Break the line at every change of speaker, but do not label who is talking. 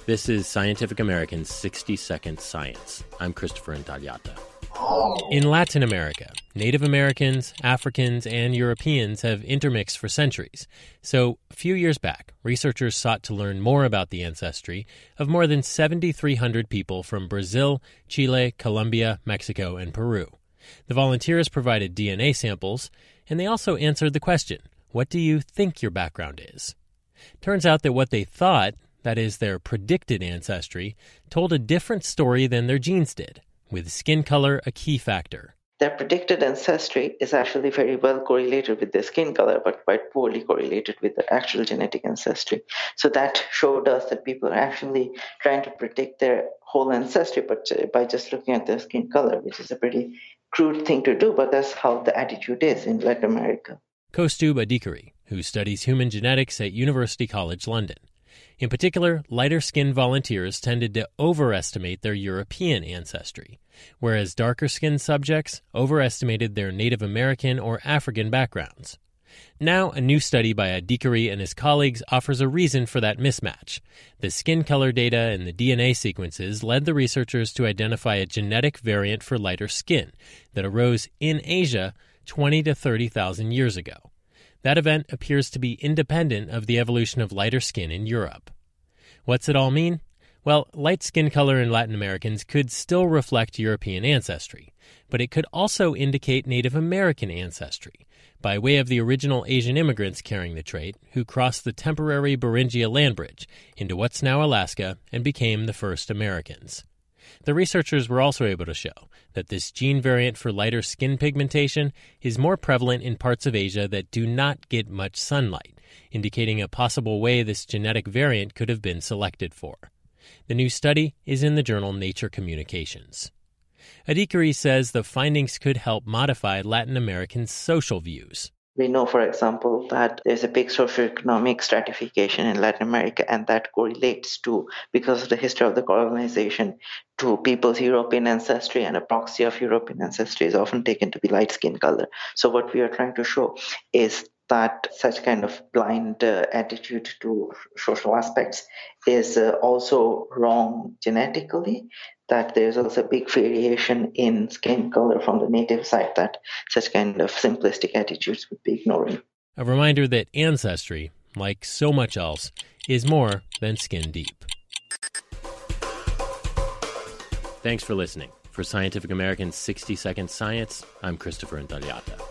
This is Scientific American's 60-Second Science. I'm Christopher Intagliata. In Latin America, Native Americans, Africans, and Europeans have intermixed for centuries. So, a few years back, researchers sought to learn more about the ancestry of more than 7,300 people from Brazil, Chile, Colombia, Mexico, and Peru. The volunteers provided DNA samples, and they also answered the question, what do you think your background is? Turns out that what they thought, that is, their predicted ancestry, told a different story than their genes did, with skin color a key factor.
Their predicted ancestry is actually very well correlated with their skin color, but quite poorly correlated with their actual genetic ancestry. So that showed us that people are actually trying to predict their whole ancestry but by just looking at their skin color, which is a pretty crude thing to do, but that's how the attitude is in Latin America.
Kaustubh Adhikari, who studies human genetics at University College London. In particular, lighter-skinned volunteers tended to overestimate their European ancestry, whereas darker-skinned subjects overestimated their Native American or African backgrounds. Now, a new study by Adhikari and his colleagues offers a reason for that mismatch. The skin color data and the DNA sequences led the researchers to identify a genetic variant for lighter skin that arose in Asia 20 to 30,000 years ago. That event appears to be independent of the evolution of lighter skin in Europe. What's it all mean? Well, light skin color in Latin Americans could still reflect European ancestry, but it could also indicate Native American ancestry, by way of the original Asian immigrants carrying the trait who crossed the temporary Beringia land bridge into what's now Alaska and became the first Americans. The researchers were also able to show that this gene variant for lighter skin pigmentation is more prevalent in parts of Asia that do not get much sunlight, indicating a possible way this genetic variant could have been selected for. The new study is in the journal Nature Communications. Adhikari says the findings could help modify Latin American social views.
We know, for example, that there's a big socioeconomic stratification in Latin America, and that correlates to, because of the history of the colonization, to people's European ancestry, and a proxy of European ancestry is often taken to be light skin color. So what we are trying to show is that such kind of blind attitude to social aspects is also wrong genetically, that there's also a big variation in skin color from the native side, that such kind of simplistic attitudes would be ignoring.
A reminder that ancestry, like so much else, is more than skin deep. Thanks for listening. For Scientific American's 60-Second Science, I'm Christopher Intagliata.